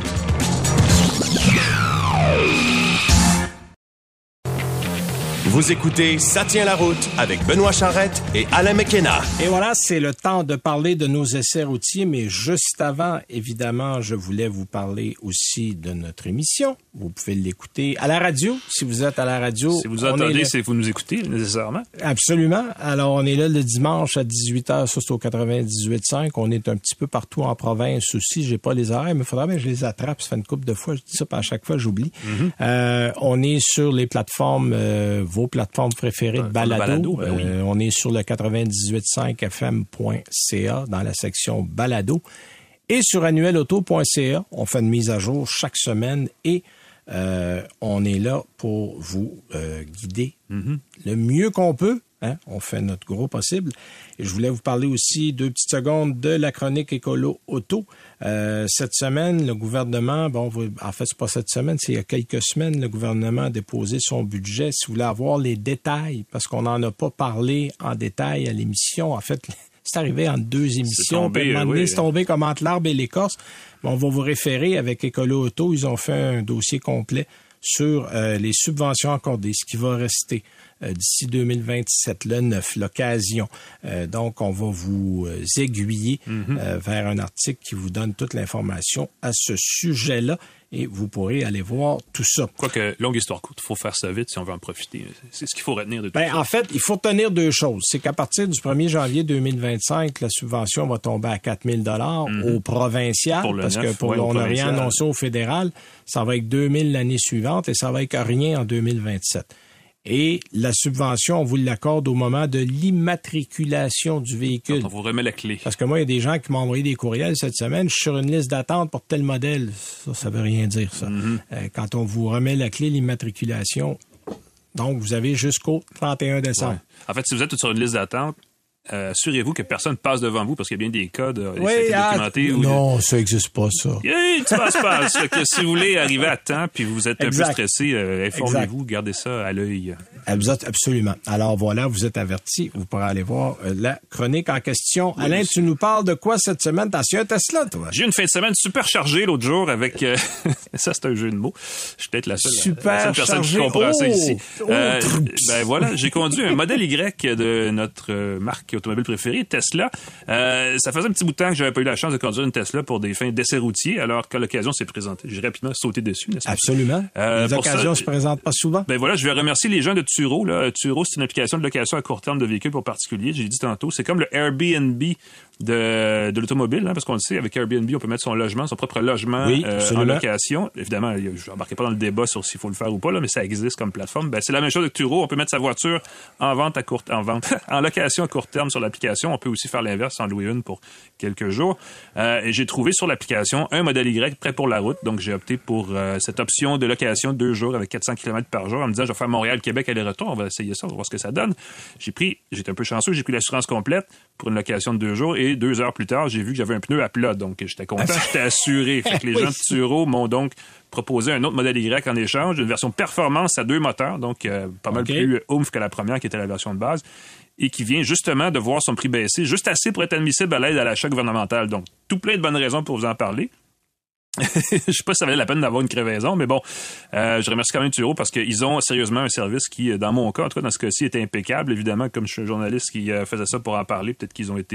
Vous écoutez Ça tient la route avec Benoît Charrette et Alain McKenna. Et voilà, c'est le temps de parler de nos essais routiers, mais juste avant, évidemment, je voulais vous parler aussi de notre émission. Vous pouvez l'écouter à la radio, si vous êtes à la radio. Si vous entendez, c'est que vous nous écoutez, nécessairement. Absolument. Alors, on est là le dimanche à 18h, ça c'est au 98.5. On est un petit peu partout en province aussi. J'ai pas les horaires, mais il faudrait que je les attrape. Ça fait une couple de fois, je dis ça, puis à chaque fois, j'oublie. On est sur les plateformes, vos plateformes préférées de balado. Oui. On est sur le 98.5fm.ca dans la section balado. Et sur annuelauto.ca, on fait une mise à jour chaque semaine et on est là pour vous guider le mieux qu'on peut. Hein? On fait notre gros possible. Et je voulais vous parler aussi 2 petites secondes de la chronique Écolo Auto. Cette semaine, le gouvernement, en fait, c'est pas cette semaine, c'est il y a quelques semaines, le gouvernement a déposé son budget. Si vous voulez avoir les détails, parce qu'on n'en a pas parlé en détail à l'émission, en fait, c'est arrivé en 2 émissions. C'est tombé comme entre l'arbre et l'écorce. On va vous référer avec Écolo Auto. Ils ont fait un dossier complet sur les subventions accordées, ce qui va rester d'ici 2027, le 9, l'occasion. Donc, on va vous aiguiller vers un article qui vous donne toute l'information à ce sujet-là et vous pourrez aller voir tout ça. Quoique, longue histoire courte, il faut faire ça vite si on veut en profiter. C'est ce qu'il faut retenir de tout ça. En fait, il faut retenir 2 choses. C'est qu'à partir du 1er janvier 2025, la subvention va tomber à 4 000 $, au provincial, parce que on n'a rien annoncé au fédéral. Ça va être 2 000 l'année suivante et ça va être rien en 2027. Et la subvention, on vous l'accorde au moment de l'immatriculation du véhicule. Quand on vous remet la clé. Parce que moi, il y a des gens qui m'ont envoyé des courriels cette semaine. Je suis sur une liste d'attente pour tel modèle. Ça veut rien dire, ça. Quand on vous remet la clé, l'immatriculation, donc vous avez jusqu'au 31 décembre. Ouais. En fait, si vous êtes sur une liste d'attente, assurez-vous que personne passe devant vous parce qu'il y a bien des cas documentés. Non, ça n'existe pas, ça. Tu passes. Que si vous voulez arriver à temps puis vous êtes un peu stressé, informez-vous, gardez ça à l'œil. Absolument. Alors voilà, vous êtes avertis. Vous pourrez aller voir la chronique en question. Oui, Alain, tu nous parles de quoi cette semaine? T'as su un Tesla, toi? J'ai une fin de semaine super chargée l'autre jour avec... ça, c'est un jeu de mots. Je suis peut-être la seule personne qui comprend ça ici. Ben voilà, j'ai conduit un modèle Y de notre marque automobile préférée, Tesla. Ça faisait un petit bout de temps que j'avais pas eu la chance de conduire une Tesla pour des fins d'essai routier, alors que l'occasion s'est présentée. J'ai rapidement sauté dessus, n'est-ce pas? Absolument. Les occasions se présentent pas souvent. Ben voilà, je vais remercier les gens de Turo. Turo, c'est une application de location à court terme de véhicules pour particuliers. J'ai dit tantôt, c'est comme le Airbnb de l'automobile, parce qu'on le sait, avec Airbnb, on peut mettre son propre logement en location. Évidemment, je n'embarquerai pas dans le débat sur s'il faut le faire ou pas, mais ça existe comme plateforme. Ben, c'est la même chose avec Turo. On peut mettre sa voiture en location à court terme sur l'application. On peut aussi faire l'inverse, en louer une pour quelques jours. Et j'ai trouvé sur l'application un modèle Y prêt pour la route. Donc, j'ai opté pour cette option de location 2 jours avec 400 km par jour en me disant, je vais faire Montréal-Québec aller-retour. On va essayer ça, on va voir ce que ça donne. J'étais un peu chanceux, j'ai pris l'assurance complète pour une location de 2 jours et 2 heures plus tard, j'ai vu que j'avais un pneu à plat. Donc, j'étais content, j'étais assuré. Fait que les gens de Turo m'ont donc proposé un autre modèle Y en échange, une version performance à 2 moteurs, donc pas mal plus oomph que la première qui était la version de base, et qui vient justement de voir son prix baisser, juste assez pour être admissible à l'aide à l'achat gouvernemental. Donc, tout plein de bonnes raisons pour vous en parler. Je sais pas si ça valait la peine d'avoir une crevaison, mais bon, je remercie quand même Turo parce qu'ils ont sérieusement un service qui, dans mon cas, en tout cas dans ce cas-ci, était impeccable. Évidemment, comme je suis un journaliste qui faisait ça pour en parler, peut-être qu'ils ont été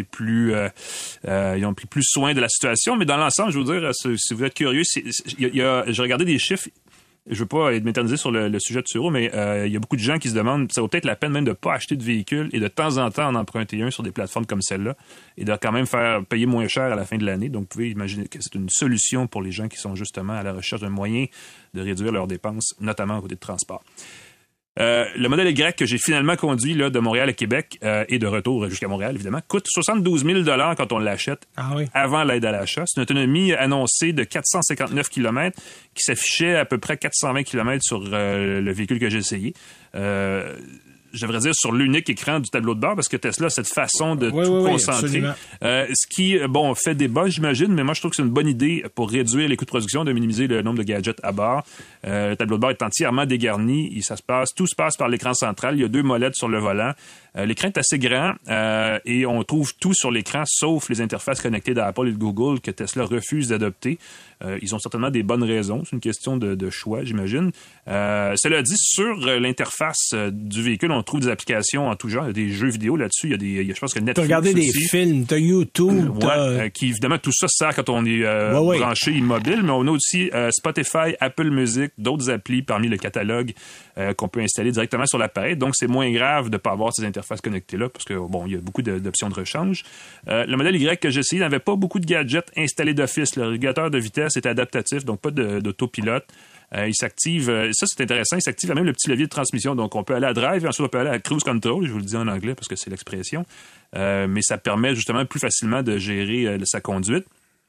ils ont pris plus soin de la situation, mais dans l'ensemble, je veux dire, si vous êtes curieux, j'ai regardé des chiffres. Je veux pas m'éterniser sur le sujet de Turo, mais il y a beaucoup de gens qui se demandent, ça vaut peut-être la peine même de pas acheter de véhicule et de temps en temps en emprunter un sur des plateformes comme celle-là et de quand même faire payer moins cher à la fin de l'année. Donc, vous pouvez imaginer que c'est une solution pour les gens qui sont justement à la recherche d'un moyen de réduire leurs dépenses, notamment au côté de transport. Le modèle Y que j'ai finalement conduit là, de Montréal à Québec et de retour jusqu'à Montréal, évidemment, coûte 72 000 $ quand on l'achète avant l'aide à l'achat. C'est une autonomie annoncée de 459 km qui s'affichait à peu près 420 km sur le véhicule que j'ai essayé. Je devrais dire sur l'unique écran du tableau de bord parce que Tesla a cette façon de tout concentrer. Ce qui, fait débat, j'imagine, mais moi, je trouve que c'est une bonne idée pour réduire les coûts de production, de minimiser le nombre de gadgets à bord. Le tableau de bord est entièrement dégarni et tout se passe par l'écran central. Il y a 2 molettes sur le volant. L'écran est assez grand et on trouve tout sur l'écran sauf les interfaces connectées d'Apple et de Google que Tesla refuse d'adopter. Ils ont certainement des bonnes raisons. C'est une question de choix, j'imagine. Cela dit, sur l'interface du véhicule, on trouve des applications en tout genre. Il y a des jeux vidéo là-dessus. Je pense que Netflix. Tu as regardé des films, tu as YouTube. Qui, évidemment, tout ça sert quand on est branché immobile, mais on a aussi Spotify, Apple Music, d'autres applis parmi le catalogue qu'on peut installer directement sur l'appareil. Donc, c'est moins grave de ne pas avoir ces interfaces connectées-là parce que, il y a beaucoup d'options de rechange. Le modèle Y que j'ai essayé n'avait pas beaucoup de gadgets installés d'office. Le régulateur de vitesse est adaptatif, donc pas d'autopilote. Il s'active, ça c'est intéressant, il s'active à même le petit levier de transmission. Donc on peut aller à drive et ensuite on peut aller à cruise control, je vous le dis en anglais parce que c'est l'expression. Mais ça permet justement plus facilement de gérer sa conduite.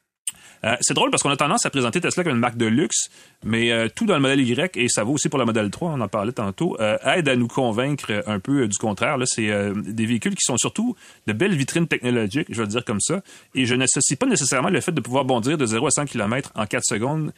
C'est drôle parce qu'on a tendance à présenter Tesla comme une marque de luxe, mais tout dans le modèle Y, et ça vaut aussi pour le modèle 3, on en parlait tantôt, aide à nous convaincre un peu du contraire. Là, c'est des véhicules qui sont surtout de belles vitrines technologiques, je vais le dire comme ça, et je n'associe pas nécessairement le fait de pouvoir bondir de 0 à 100 km en 4 secondes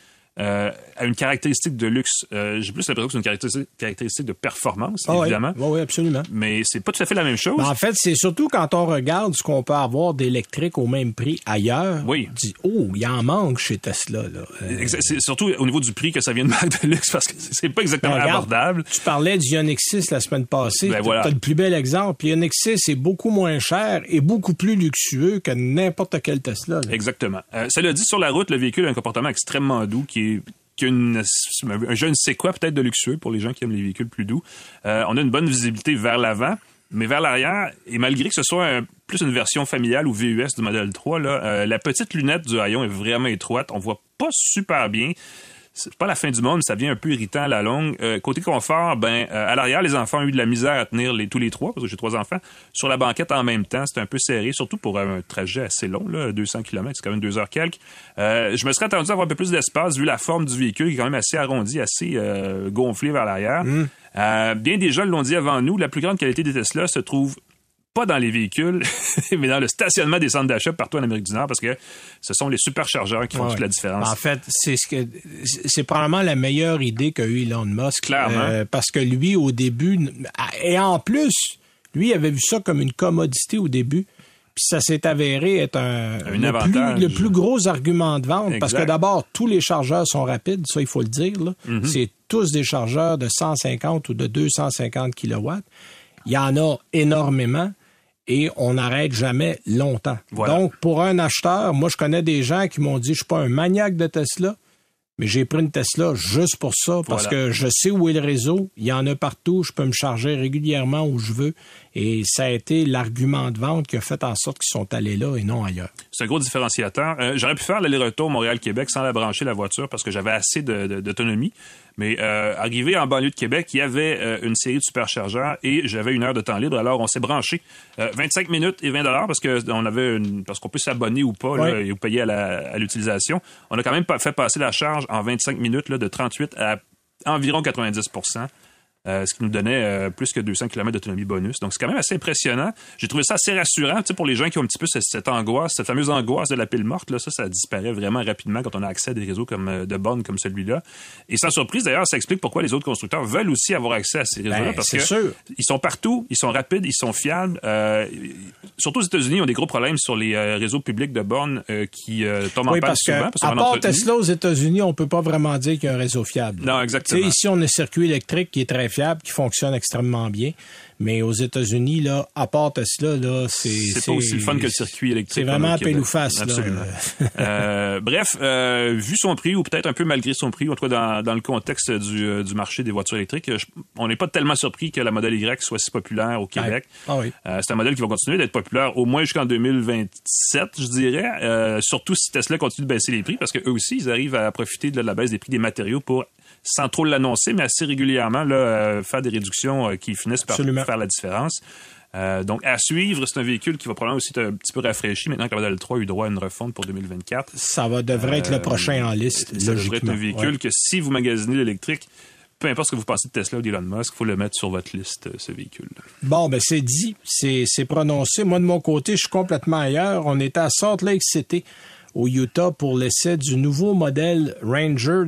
à une caractéristique de luxe. J'ai plus l'impression que c'est une caractéristique de performance, évidemment. Oui, absolument. Mais c'est pas tout à fait la même chose. En fait, c'est surtout quand on regarde ce qu'on peut avoir d'électrique au même prix ailleurs. Oui. On dit, il en manque chez Tesla. C'est surtout au niveau du prix que ça vient de marque de luxe parce que c'est pas exactement abordable. Tu parlais du Ioniq 6 la semaine passée. T'as le plus bel exemple. Ioniq 6 est beaucoup moins cher et beaucoup plus luxueux que n'importe quel Tesla. Exactement. Cela dit, sur la route, le véhicule a un comportement extrêmement doux qui a un je ne sais quoi peut-être de luxueux pour les gens qui aiment les véhicules plus doux. On a une bonne visibilité vers l'avant, mais vers l'arrière, et malgré que ce soit plus une version familiale ou VUS du modèle 3, la petite lunette du haillon est vraiment étroite. On voit pas super bien. C'est pas la fin du monde, ça devient un peu irritant à la longue. Côté confort, à l'arrière, les enfants ont eu de la misère à tenir tous les 3, parce que j'ai 3 enfants, sur la banquette en même temps. C'est un peu serré, surtout pour un trajet assez long, 200 km, c'est quand même 2 heures quelques. Je me serais attendu à avoir un peu plus d'espace, vu la forme du véhicule, qui est quand même assez arrondi, assez gonflé vers l'arrière. Bien des gens l'ont dit avant nous, la plus grande qualité des Tesla se trouve pas dans les véhicules, mais dans le stationnement des centres d'achat partout en Amérique du Nord, parce que ce sont les superchargeurs qui font toute la différence. En fait, c'est probablement la meilleure idée qu'a eu Elon Musk. Clairement. Parce que lui, au début, et en plus, lui avait vu ça comme une commodité au début. Puis ça s'est avéré être le plus gros argument de vente. Exact. Parce que d'abord, tous les chargeurs sont rapides, ça, il faut le dire. Là. Mm-hmm. C'est tous des chargeurs de 150 ou de 250 kilowatts. Il y en a énormément et on n'arrête jamais longtemps. Voilà. Donc, pour un acheteur, moi, je connais des gens qui m'ont dit, je suis pas un maniaque de Tesla, mais j'ai pris une Tesla juste pour ça, parce que je sais où est le réseau, il y en a partout, je peux me charger régulièrement où je veux, et ça a été l'argument de vente qui a fait en sorte qu'ils sont allés là et non ailleurs. C'est un gros différenciateur. J'aurais pu faire l'aller-retour Montréal-Québec sans la brancher la voiture parce que j'avais assez d'autonomie, mais arrivé en banlieue de Québec, il y avait une série de superchargeurs et j'avais 1 heure de temps libre, alors on s'est branché 25 minutes et 20 $ parce qu'on peut s'abonner ou pas là, et payer à l'utilisation. On a quand même fait passer la charge en 25 minutes là, de 38 à environ 90%. Ce qui nous donnait plus que 200 km d'autonomie bonus. Donc, c'est quand même assez impressionnant. J'ai trouvé ça assez rassurant, tu sais, pour les gens qui ont un petit peu cette angoisse, cette fameuse angoisse de la pile morte, là, ça disparaît vraiment rapidement quand on a accès à des réseaux de bornes comme celui-là. Et sans surprise, d'ailleurs, ça explique pourquoi les autres constructeurs veulent aussi avoir accès à ces réseaux-là, parce que ils sont partout, ils sont rapides, ils sont fiables. Surtout aux États-Unis, ils ont des gros problèmes sur les réseaux publics de bornes qui tombent en panne souvent. À part Tesla aux États-Unis, on peut pas vraiment dire qu'il y a un réseau fiable. Non, exactement. Tu sais, ici, on a un circuit électrique qui est très fiable, qui fonctionne extrêmement bien. Mais aux États-Unis, là, à part Tesla, là, c'est pas aussi le fun que le circuit électrique. C'est vraiment pile ou face, absolument. Bref, vu son prix, ou peut-être un peu malgré son prix, en tout cas dans le contexte du marché des voitures électriques, on n'est pas tellement surpris que la Model Y soit si populaire au Québec. C'est un modèle qui va continuer d'être populaire au moins jusqu'en 2027, je dirais. Surtout si Tesla continue de baisser les prix, parce qu'eux aussi, ils arrivent à profiter de la baisse des prix des matériaux pour, sans trop l'annoncer, mais assez régulièrement, là, faire des réductions qui finissent par faire la différence. Donc, à suivre, c'est un véhicule qui va probablement aussi être un petit peu rafraîchi maintenant que la Model 3 a eu droit à une refonte pour 2024. Ça devrait être le prochain en liste. Ça devrait être un véhicule que si vous magasinez l'électrique, peu importe ce que vous pensez de Tesla ou d'Elon Musk, il faut le mettre sur votre liste, ce véhicule. Bon, ben c'est dit, c'est prononcé. Moi, de mon côté, je suis complètement ailleurs. On était à Salt Lake City, au Utah, pour l'essai du nouveau modèle Ranger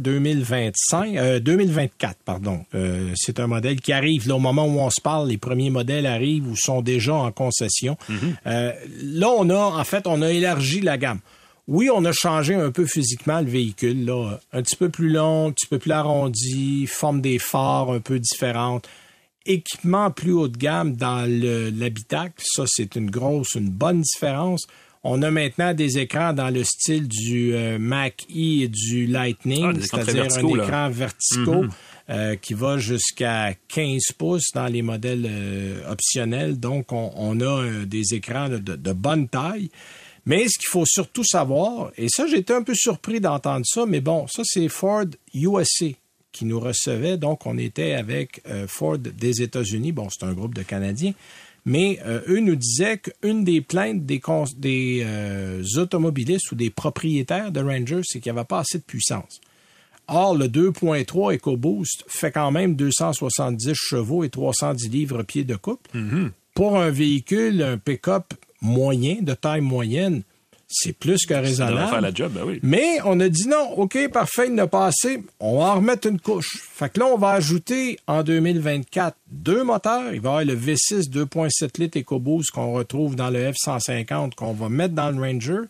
2024. C'est un modèle qui arrive. Là, au moment où on se parle, les premiers modèles arrivent ou sont déjà en concession. Mm-hmm. Là, on a élargi la gamme. Oui, on a changé un peu physiquement le véhicule, là, un petit peu plus long, un petit peu plus arrondi, forme des phares un peu différente. Équipement plus haut de gamme dans l'habitacle, ça, c'est une bonne différence. On a maintenant des écrans dans le style du Mach-E et du Lightning, c'est-à-dire un écran verticaux qui va jusqu'à 15 pouces dans les modèles optionnels. Donc, on a des écrans de bonne taille. Mais ce qu'il faut surtout savoir, et ça, j'étais un peu surpris d'entendre ça, mais bon, ça, c'est Ford USA qui nous recevait. Donc, on était avec Ford des États-Unis. Bon, c'est un groupe de Canadiens. Mais eux nous disaient qu'une des plaintes des automobilistes ou des propriétaires de Ranger, c'est qu'il n'y avait pas assez de puissance. Or, le 2.3 EcoBoost fait quand même 270 chevaux et 310 livres-pieds de couple. Mm-hmm. Pour un véhicule, un pick-up moyen, de taille moyenne, c'est plus que raisonnable. Ça devrait faire la job, ben oui. Mais on a dit non, OK, parfait, il n'a pas assez. On va en remettre une couche. Fait que là, on va ajouter en 2024 2 moteurs. Il va y avoir le V6 2.7 litres EcoBoost qu'on retrouve dans le F-150 qu'on va mettre dans le Ranger.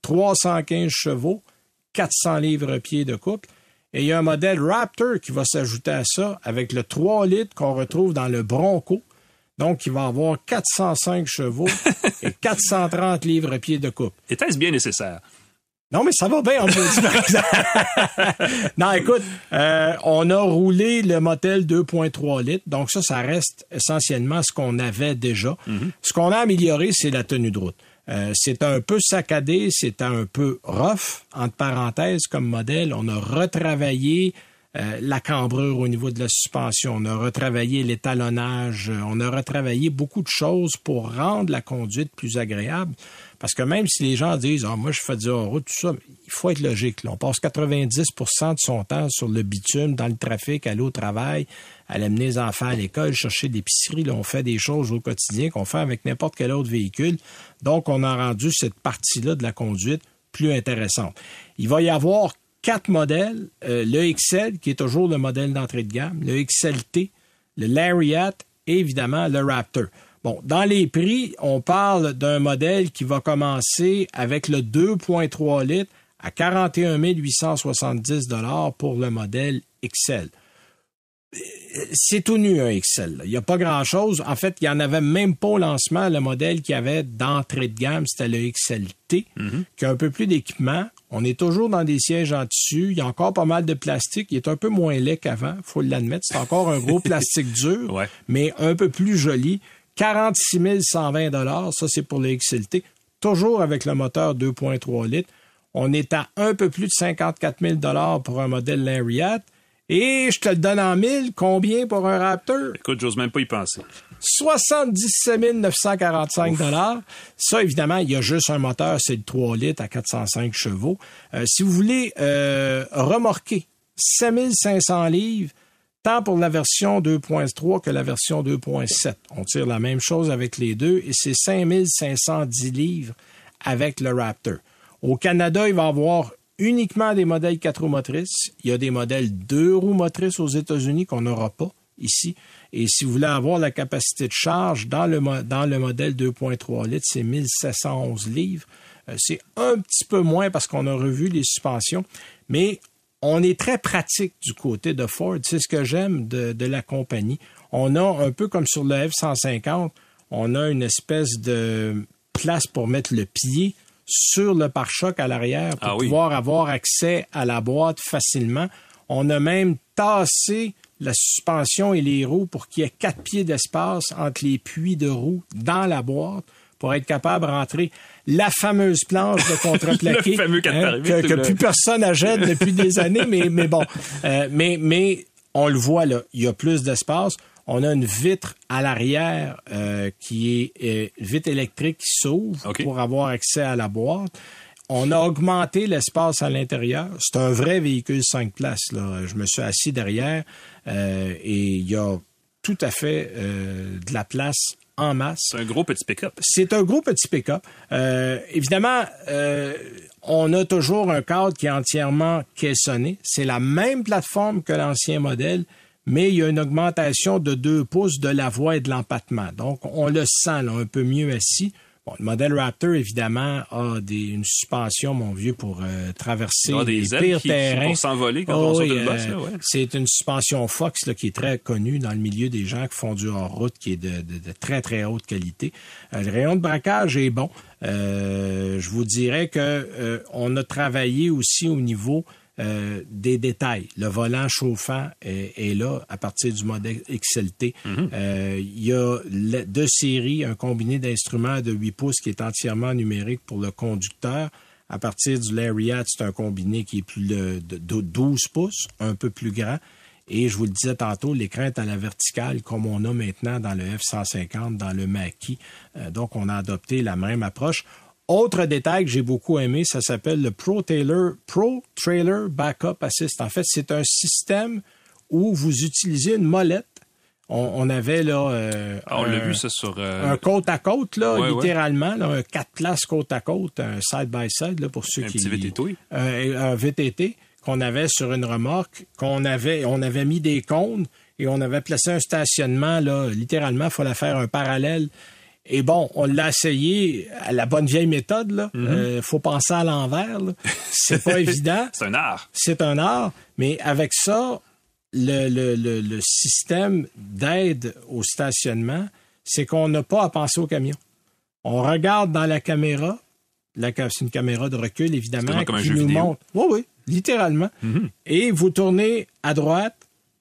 315 chevaux, 400 livres-pieds de couple. Et il y a un modèle Raptor qui va s'ajouter à ça avec le 3 litres qu'on retrouve dans le Bronco. Donc, il va avoir 405 chevaux et 430 livres-pieds de couple. Était-ce bien nécessaire? Non, mais ça va bien en plus, par exemple. Non, écoute, on a roulé le modèle 2.3 litres. Donc, ça reste essentiellement ce qu'on avait déjà. Mm-hmm. Ce qu'on a amélioré, c'est la tenue de route. C'est un peu saccadé, c'est un peu rough, entre parenthèses, comme modèle. On a retravaillé la cambrure au niveau de la suspension. On a retravaillé l'étalonnage. On a retravaillé beaucoup de choses pour rendre la conduite plus agréable. Parce que même si les gens disent « Ah, moi, je fais du hors-route, tout ça », il faut être logique. Là. On passe 90% de son temps sur le bitume, dans le trafic, aller au travail, aller amener les enfants à l'école, chercher l'épicerie. Là, on fait des choses au quotidien qu'on fait avec n'importe quel autre véhicule. Donc, on a rendu cette partie-là de la conduite plus intéressante. Il va y avoir 4 modèles. Le XL, qui est toujours le modèle d'entrée de gamme, le XLT, le Lariat et évidemment le Raptor. Bon, dans les prix, on parle d'un modèle qui va commencer avec le 2.3 litres à 41 870 $ pour le modèle XL. C'est tout nu, un XL. Il n'y a pas grand-chose. En fait, il n'y en avait même pas au lancement. Le modèle qu'il y avait d'entrée de gamme, c'était le XLT, qui a un peu plus d'équipement. On est toujours dans des sièges en tissu. Il y a encore pas mal de plastique. Il est un peu moins laid qu'avant, il faut l'admettre. C'est encore un gros plastique dur, ouais, mais un peu plus joli. 46 120 $, ça c'est pour le XLT. Toujours avec le moteur 2.3 litres. On est à un peu plus de 54 000 $ pour un modèle Lariat. Et je te le donne en 1000, combien pour un Raptor? Écoute, j'ose même pas y penser. 77 945 $. Ça, évidemment, il y a juste un moteur, c'est le 3 litres à 405 chevaux. Si vous voulez remorquer 7500 livres, tant pour la version 2.3 que la version 2.7. On tire la même chose avec les deux et c'est 5510 livres avec le Raptor. Au Canada, il va y avoir uniquement des modèles 4 roues motrices. Il y a des modèles 2 roues motrices aux États-Unis qu'on n'aura pas ici. Et si vous voulez avoir la capacité de charge dans le modèle 2.3 litres, c'est 1711 livres. C'est un petit peu moins parce qu'on a revu les suspensions, mais on est très pratique du côté de Ford. C'est ce que j'aime de la compagnie. On a, un peu comme sur le F-150, on a une espèce de place pour mettre le pied sur le pare-choc à l'arrière pour pouvoir avoir accès à la boîte facilement. On a même tassé la suspension et les roues pour qu'il y ait 4 pieds d'espace entre les puits de roues dans la boîte pour être capable de rentrer la fameuse planche de contreplaqué que plus personne n'achète depuis des années, mais bon. Mais on le voit là, il y a plus d'espace. On a une vitre à l'arrière qui est vitre électrique qui s'ouvre pour avoir accès à la boîte. On a augmenté l'espace à l'intérieur. C'est un vrai véhicule 5 places, là. Je me suis assis derrière et il y a tout à fait de la place en masse. C'est un gros petit pick-up. C'est un gros petit pick-up. Évidemment, on a toujours un cadre qui est entièrement caissonné. C'est la même plateforme que l'ancien modèle, mais il y a une augmentation de 2 pouces de la voie et de l'empattement. Donc, on le sent là, un peu mieux assis. Bon, le modèle Raptor, évidemment, a une suspension, mon vieux, pour traverser les pires terrains. Pour s'envoler quand on saute une bosse. Là, ouais. C'est une suspension Fox là, qui est très connue dans le milieu des gens qui font du hors-route, qui est de très, très haute qualité. Le rayon de braquage est bon. Je vous dirais que on a travaillé aussi au niveau des détails. Le volant chauffant est là à partir du modèle XLT. Il y a deux séries, un combiné d'instruments de 8 pouces qui est entièrement numérique pour le conducteur. À partir du Lariat, c'est un combiné qui est plus de 12 pouces, un peu plus grand. Et je vous le disais tantôt, l'écran est à la verticale comme on a maintenant dans le F-150, dans le Mach-E. Donc, on a adopté la même approche. Autre détail que j'ai beaucoup aimé, ça s'appelle le Pro Trailer Backup Assist. En fait, c'est un système où vous utilisez une molette. On avait là on l'a vu ça sur un côte à côte là, littéralement, là, un 4 places côte à côte, un side by side là pour ceux qui petit VTT. Un VTT qu'on avait sur une remorque, on avait mis des cônes et on avait placé un stationnement là, littéralement, il fallait faire un parallèle. Et bon, on l'a essayé à la bonne vieille méthode, là. Faut penser à l'envers, là. C'est pas évident. C'est un art. C'est un art. Mais avec ça, le système d'aide au stationnement, c'est qu'on n'a pas à penser au camion. On regarde dans la caméra. C'est une caméra de recul, évidemment, comme un qui jeu nous vidéo. montre. Oui, littéralement. Et vous tournez à droite.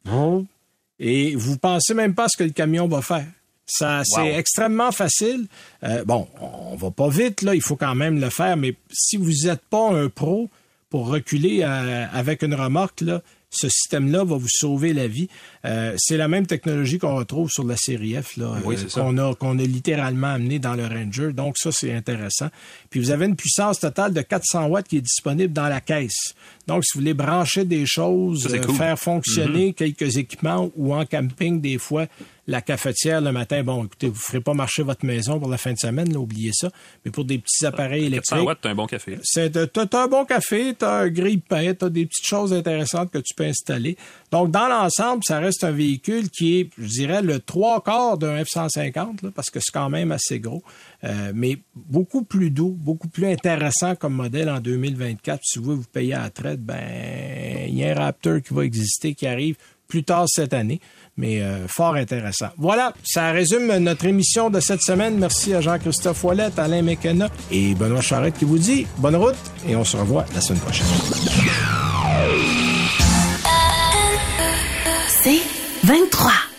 Et vous pensez même pas ce que le camion va faire. Ça, c'est extrêmement facile. Bon, on va pas vite, là, il faut quand même le faire, mais si vous n'êtes pas un pro pour reculer avec une remorque, là, ce système-là va vous sauver la vie. C'est la même technologie qu'on retrouve sur la série F, là, oui, qu'on a littéralement amené dans le Ranger. Donc, ça, c'est intéressant. Puis, vous avez une puissance totale de 400 watts qui est disponible dans la caisse. Donc, si vous voulez brancher des choses, cool. faire fonctionner quelques équipements ou en camping, des fois, la cafetière le matin, bon, écoutez, vous ne ferez pas marcher votre maison pour la fin de semaine, là, oubliez ça. Mais pour des petits appareils électriques... 400 watts, t'as un bon café. T'as un bon café, t'as un grille-pain, t'as des petites choses intéressantes que tu peux installer. Donc, dans l'ensemble, ça reste un véhicule qui est, je dirais, le 3/4 d'un F-150, là, parce que c'est quand même assez gros, mais beaucoup plus doux, beaucoup plus intéressant comme modèle en 2024. Si vous payez à la traite, il y a un Raptor qui va exister, qui arrive plus tard cette année, mais fort intéressant. Voilà, ça résume notre émission de cette semaine. Merci à Jean-Christophe Ouellette, Alain Mécana et Benoît Charette qui vous dit bonne route et on se revoit la semaine prochaine. C'est 23.